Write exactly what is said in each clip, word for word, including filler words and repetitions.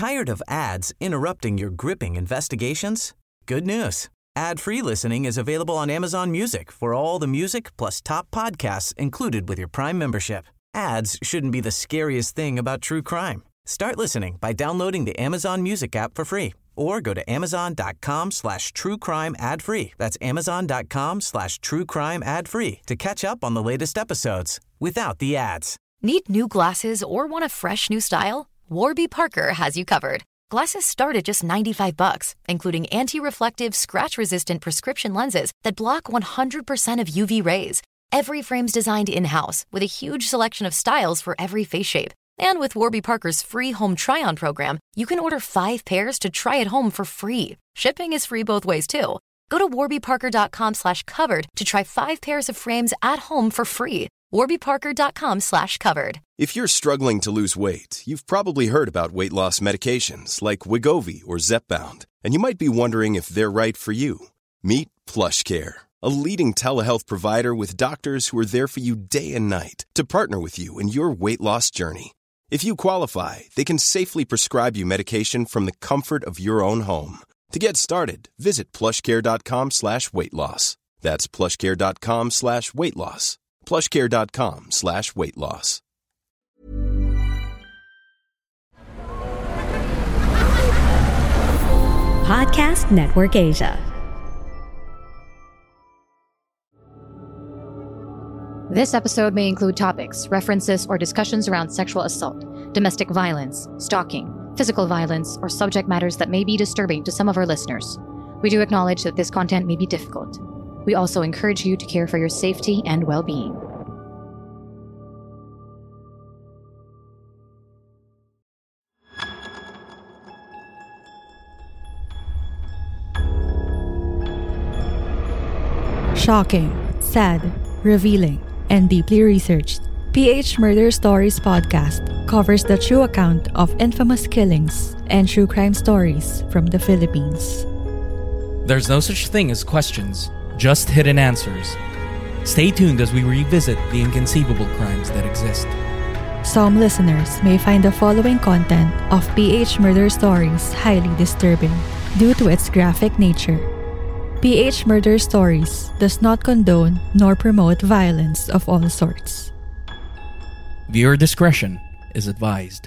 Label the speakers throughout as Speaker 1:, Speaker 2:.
Speaker 1: Tired of ads interrupting your gripping investigations? Good news. Ad-free listening is available on Amazon Music for all the music plus top podcasts included with your Prime membership. Ads shouldn't be the scariest thing about true crime. Start listening by downloading the Amazon Music app for free or go to amazon.com slash true crime ad free. That's amazon.com slash true crime ad free to catch up on the latest episodes without the ads.
Speaker 2: Need new glasses or want a fresh new style? Warby Parker has you covered. Glasses start at just ninety-five bucks, including anti-reflective, scratch-resistant prescription lenses that block one hundred percent of U V rays. Every frame's designed in-house with a huge selection of styles for every face shape. And with Warby Parker's free home try-on program, you can order five pairs to try at home for free. Shipping is free both ways, too. Go to warbyparker.com slash covered to try five pairs of frames at home for free. warbyparker.com slash covered.
Speaker 3: If you're struggling to lose weight, you've probably heard about weight loss medications like Wegovy or Zepbound, and you might be wondering if they're right for you. Meet PlushCare, a leading telehealth provider with doctors who are there for you day and night to partner with you in your weight loss journey. If you qualify, they can safely prescribe you medication from the comfort of your own home. To get started, visit plushcare.com slash weight loss. That's plushcare.com slash weight loss. plushcare.com slash weight loss.
Speaker 4: Podcast Network Asia.
Speaker 5: This episode may include topics, references, or discussions around sexual assault, domestic violence, stalking, physical violence, or subject matters that may be disturbing to some of our listeners. We do acknowledge that this content may be difficult. We also encourage you to care for your safety and well-being.
Speaker 6: Shocking, sad, revealing, and deeply researched, P H Murder Stories podcast covers the true account of infamous killings and true crime stories from the Philippines.
Speaker 7: There's no such thing as questions, just hidden answers. Stay tuned as we revisit the inconceivable crimes that exist.
Speaker 6: Some listeners may find the following content of P H Murder Stories highly disturbing due to its graphic nature. P H Murder Stories does not condone nor promote violence of all sorts.
Speaker 7: Viewer discretion is advised.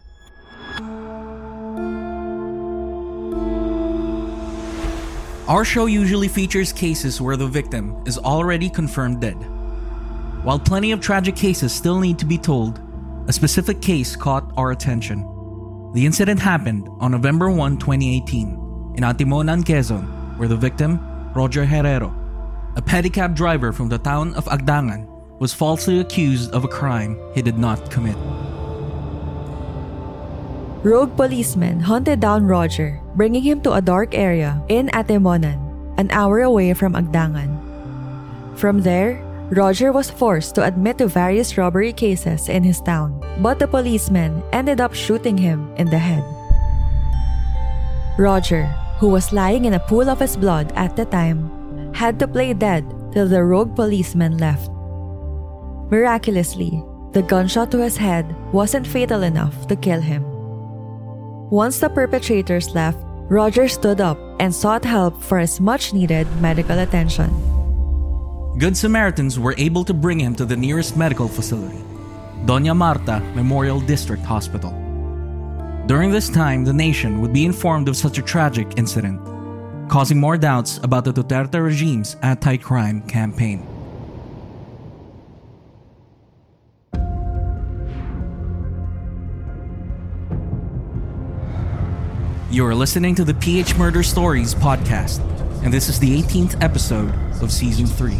Speaker 7: Our show usually features cases where the victim is already confirmed dead. While plenty of tragic cases still need to be told, a specific case caught our attention. The incident happened on November first, twenty eighteen, in Antimonan, Quezon, where the victim, Roger Herrero, a pedicab driver from the town of Agdangan, was falsely accused of a crime he did not commit.
Speaker 6: Rogue policemen hunted down Roger, bringing him to a dark area in Antimonan, an hour away from Agdangan. From there, Roger was forced to admit to various robbery cases in his town, but the policemen ended up shooting him in the head. Roger, who was lying in a pool of his blood at the time, had to play dead till the rogue policeman left. Miraculously, the gunshot to his head wasn't fatal enough to kill him. Once the perpetrators left, Roger stood up and sought help for his much-needed medical attention.
Speaker 7: Good Samaritans were able to bring him to the nearest medical facility, Doña Marta Memorial District Hospital. During this time, the nation would be informed of such a tragic incident, causing more doubts about the Duterte regime's anti-crime campaign. You are listening to the P H Murder Stories podcast, and this is the eighteenth episode of Season three.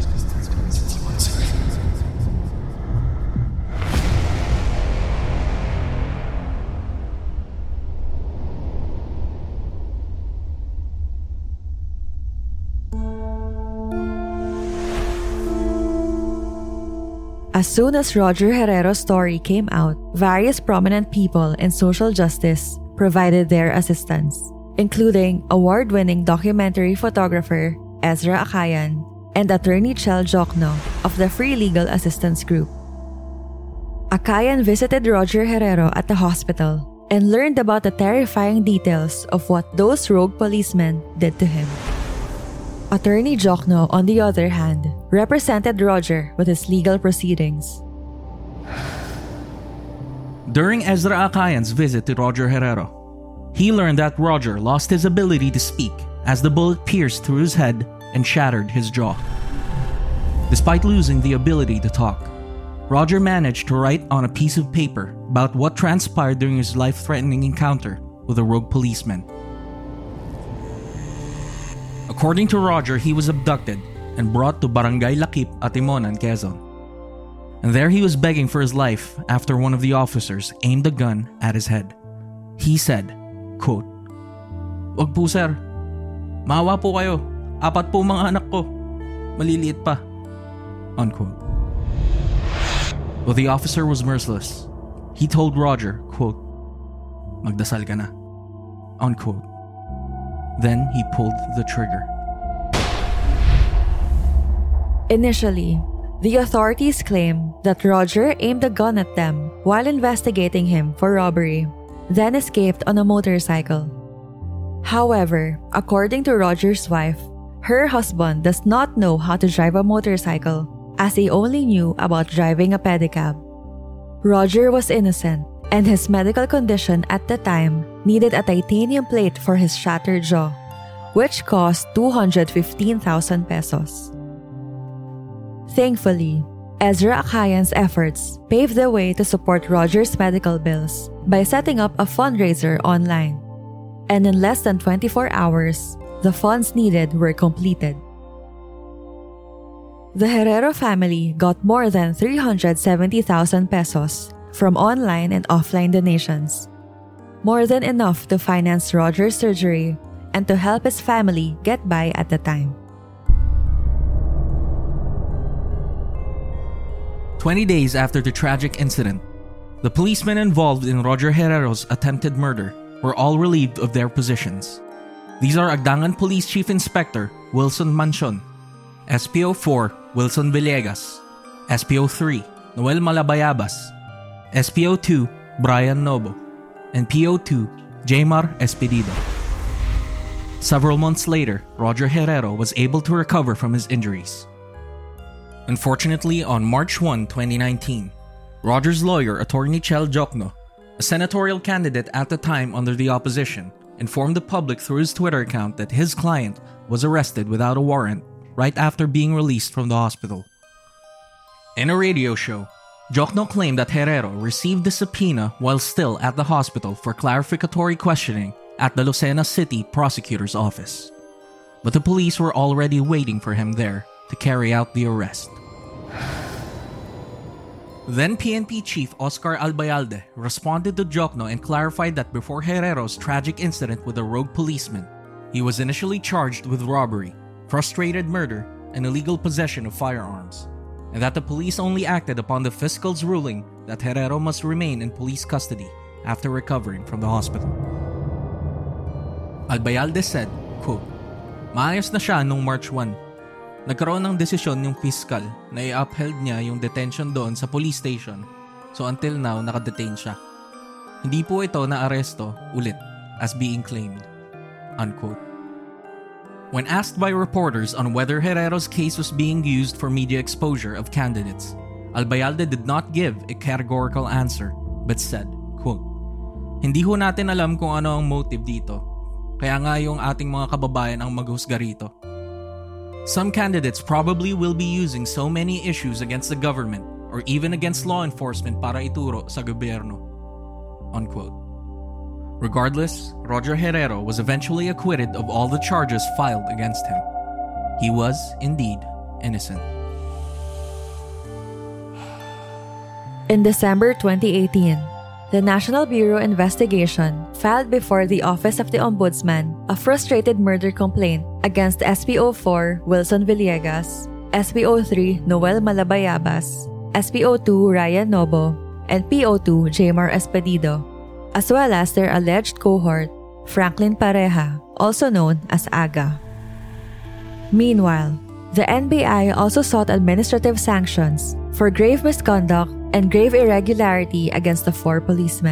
Speaker 6: As soon as Roger Herrero's story came out, various prominent people in social justice provided their assistance, including award-winning documentary photographer Ezra Akayan and attorney Chel Jokno of the Free Legal Assistance Group. Akayan visited Roger Herrero at the hospital and learned about the terrifying details of what those rogue policemen did to him. Attorney Jokno, on the other hand, represented Roger with his legal proceedings.
Speaker 7: During Ezra Acayan's visit to Roger Herrero, he learned that Roger lost his ability to speak as the bullet pierced through his head and shattered his jaw. Despite losing the ability to talk, Roger managed to write on a piece of paper about what transpired during his life-threatening encounter with a rogue policeman. According to Roger, he was abducted and brought to Barangay Lakip, Atimonan, Quezon. And there he was begging for his life after one of the officers aimed a gun at his head. He said, quote, "Wag po sir, maawa po kayo, apat po mga anak ko, maliliit pa," unquote. But the officer was merciless. He told Roger, quote, "Magdasal ka na," unquote. Then he pulled the trigger.
Speaker 6: Initially, the authorities claimed that Roger aimed a gun at them while investigating him for robbery, then escaped on a motorcycle. However, according to Roger's wife, her husband does not know how to drive a motorcycle, as he only knew about driving a pedicab. Roger was innocent, and his medical condition at the time needed a titanium plate for his shattered jaw, which cost two hundred fifteen thousand pesos. Thankfully, Ezra Acayan's efforts paved the way to support Roger's medical bills by setting up a fundraiser online. And in less than twenty-four hours, the funds needed were completed. The Herrero family got more than three hundred seventy thousand pesos from online and offline donations, more than enough to finance Roger's surgery and to help his family get by at the time.
Speaker 7: Twenty days after the tragic incident, the policemen involved in Roger Herrero's attempted murder were all relieved of their positions. These are Agdangan Police Chief Inspector Wilson Mansion, S P O four Wilson Villegas, S P O three Noel Malabayabas, S P O two Brian Nobo, and P O two Jaymar Espedido. Several months later, Roger Herrero was able to recover from his injuries. Unfortunately, on March first, twenty nineteen, Roger's lawyer, Attorney Chel Jokno, a senatorial candidate at the time under the opposition, informed the public through his Twitter account that his client was arrested without a warrant right after being released from the hospital. In a radio show, Jokno claimed that Herrero received the subpoena while still at the hospital for clarificatory questioning at the Lucena City Prosecutor's Office. But the police were already waiting for him there to carry out the arrest. Then P N P Chief Oscar Albayalde responded to Jokno and clarified that before Herrero's tragic incident with a rogue policeman, he was initially charged with robbery, frustrated murder, and illegal possession of firearms, and that the police only acted upon the fiscal's ruling that Herrero must remain in police custody after recovering from the hospital. Albayalde said, quote, "Maayos na siya noong March first. Nagkaroon ng desisyon yung fiscal na i-upheld niya yung detention doon sa police station, so until now nakadetain siya. Hindi po ito na aresto ulit as being claimed," unquote. When asked by reporters on whether Herrero's case was being used for media exposure of candidates, Albayalde did not give a categorical answer but said, quote, "Hindi ho natin alam kung ano ang motive dito, kaya nga yung ating mga kababayan ang maghusga rito. Some candidates probably will be using so many issues against the government or even against law enforcement para ituro sa gobyerno," unquote. Regardless, Roger Herrero was eventually acquitted of all the charges filed against him. He was, indeed, innocent.
Speaker 6: In December twenty eighteen, the National Bureau Investigation filed before the Office of the Ombudsman a frustrated murder complaint against S P O four Wilson Villegas, S P O three Noel Malabayabas, S P O two Ryan Nobo, and P O two Jaymar Espedido, as well as their alleged cohort, Franklin Pareja, also known as Aga. Meanwhile, the N B I also sought administrative sanctions for grave misconduct and grave irregularity against the four policemen,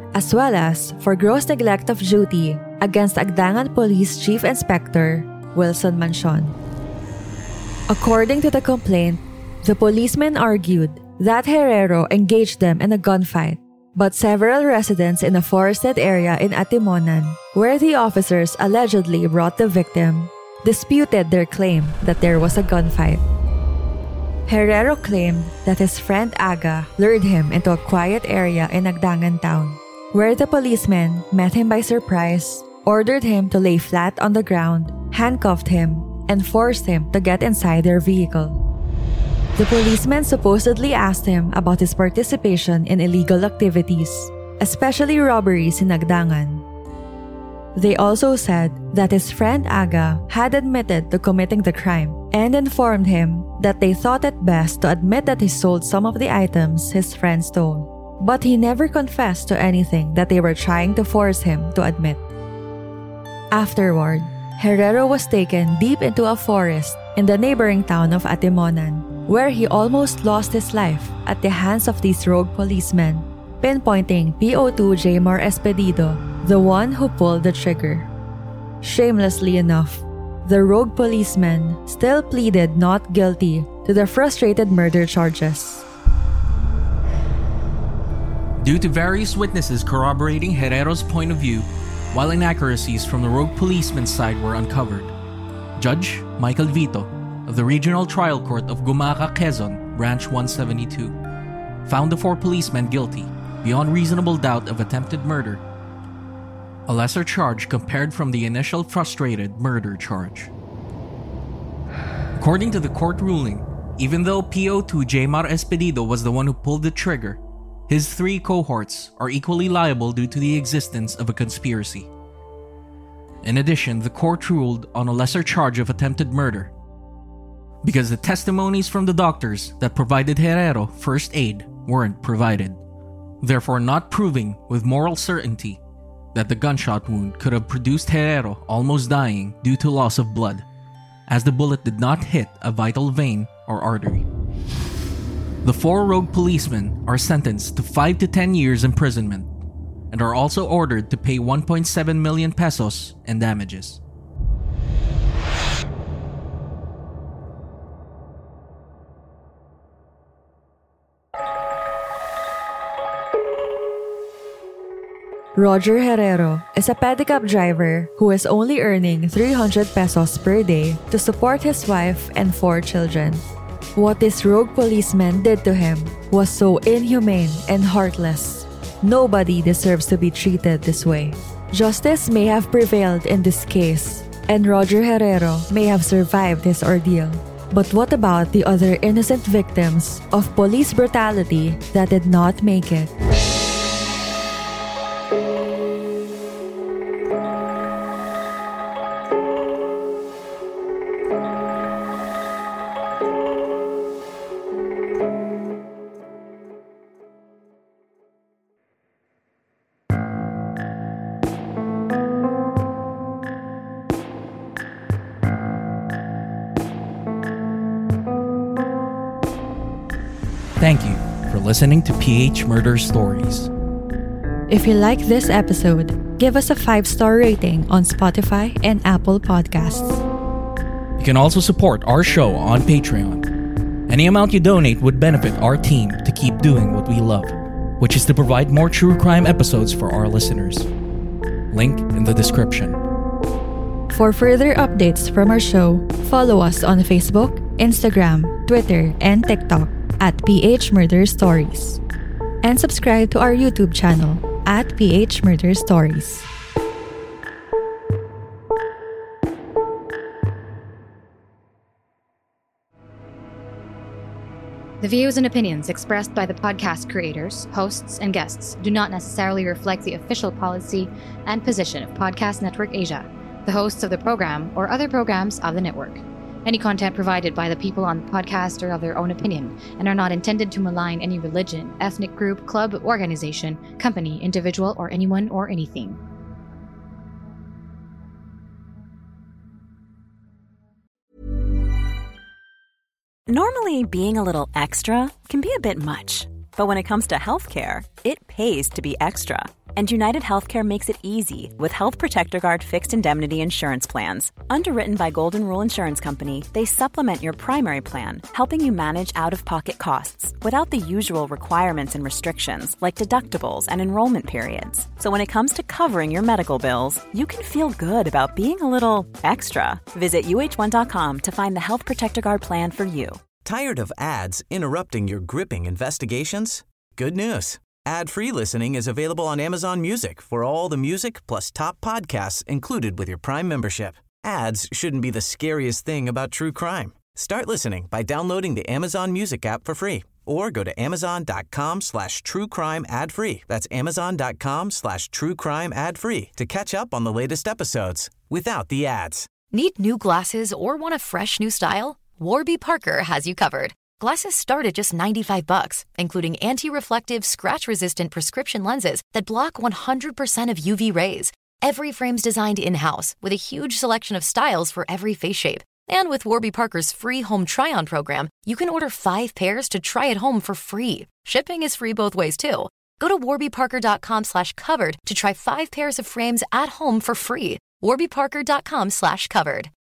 Speaker 6: as well as for gross neglect of duty against Agdangan Police Chief Inspector Wilson Mansion. According to the complaint, the policemen argued that Herrero engaged them in a gunfight, but several residents in a forested area in Atimonan, where the officers allegedly brought the victim, disputed their claim that there was a gunfight. Herrero claimed that his friend Aga lured him into a quiet area in Agdangan town, where the policemen met him by surprise, ordered him to lay flat on the ground, handcuffed him, and forced him to get inside their vehicle. The policemen supposedly asked him about his participation in illegal activities, especially robberies in Agdangan. They also said that his friend Aga had admitted to committing the crime and informed him that they thought it best to admit that he sold some of the items his friend stole, but he never confessed to anything that they were trying to force him to admit. Afterward, Herrero was taken deep into a forest in the neighboring town of Atimonan, where he almost lost his life at the hands of these rogue policemen, pinpointing P O two Jaymar Espedido, the one who pulled the trigger. Shamelessly enough, the rogue policeman still pleaded not guilty to the frustrated murder charges.
Speaker 7: Due to various witnesses corroborating Herrero's point of view, while inaccuracies from the rogue policeman's side were uncovered, Judge Michael Vito of the Regional Trial Court of Gumaca, Quezon, Branch one seventy-two, found the four policemen guilty, beyond reasonable doubt, of attempted murder, a lesser charge compared from the initial frustrated murder charge. According to the court ruling, even though P O two Jaymar Espedido was the one who pulled the trigger, his three cohorts are equally liable due to the existence of a conspiracy. In addition, the court ruled on a lesser charge of attempted murder, because the testimonies from the doctors that provided Herrero first aid weren't provided, therefore not proving with moral certainty that the gunshot wound could have produced Herrero almost dying due to loss of blood, as the bullet did not hit a vital vein or artery. The four rogue policemen are sentenced to five to ten years imprisonment and are also ordered to pay one point seven million pesos in damages.
Speaker 6: Roger Herrero is a pedicab driver who is only earning three hundred pesos per day to support his wife and four children. What this rogue policeman did to him was so inhumane and heartless. Nobody deserves to be treated this way. Justice may have prevailed in this case, and Roger Herrero may have survived his ordeal. But what about the other innocent victims of police brutality that did not make it?
Speaker 7: Thank you for listening to P H Murder Stories.
Speaker 6: If you like this episode, give us a five-star rating on Spotify and Apple Podcasts.
Speaker 7: You can also support our show on Patreon. Any amount you donate would benefit our team to keep doing what we love, which is to provide more true crime episodes for our listeners. Link in the description.
Speaker 6: For further updates from our show, follow us on Facebook, Instagram, Twitter, and TikTok at P H Murder Stories. And subscribe to our YouTube channel at P H Murder Stories.
Speaker 5: The views and opinions expressed by the podcast creators, hosts, and guests do not necessarily reflect the official policy and position of Podcast Network Asia, the hosts of the program, or other programs of the network. Any content provided by the people on the podcast are of their own opinion and are not intended to malign any religion, ethnic group, club, organization, company, individual, or anyone or anything.
Speaker 8: Normally, being a little extra can be a bit much, but when it comes to healthcare, it pays to be extra. And United Healthcare makes it easy with Health Protector Guard fixed indemnity insurance plans. Underwritten by Golden Rule Insurance Company, they supplement your primary plan, helping you manage out-of-pocket costs without the usual requirements and restrictions like deductibles and enrollment periods. So when it comes to covering your medical bills, you can feel good about being a little extra. Visit U H one dot com to find the Health Protector Guard plan for you.
Speaker 1: Tired of ads interrupting your gripping investigations? Good news. Ad-free listening is available on Amazon Music for all the music plus top podcasts included with your Prime membership. Ads shouldn't be the scariest thing about true crime. Start listening by downloading the Amazon Music app for free or go to amazon.com slash true crime ad free. That's amazon.com slash true crime ad free to catch up on the latest episodes without the ads.
Speaker 2: Need new glasses or want a fresh new style? Warby Parker has you covered. Glasses start at just ninety-five bucks, including anti-reflective, scratch-resistant prescription lenses that block one hundred percent of U V rays. Every frame's designed in-house with a huge selection of styles for every face shape. And with Warby Parker's free home try-on program, you can order five pairs to try at home for free. Shipping is free both ways, too. Go to warbyparker.com slash covered to try five pairs of frames at home for free. warbyparker.com slash covered.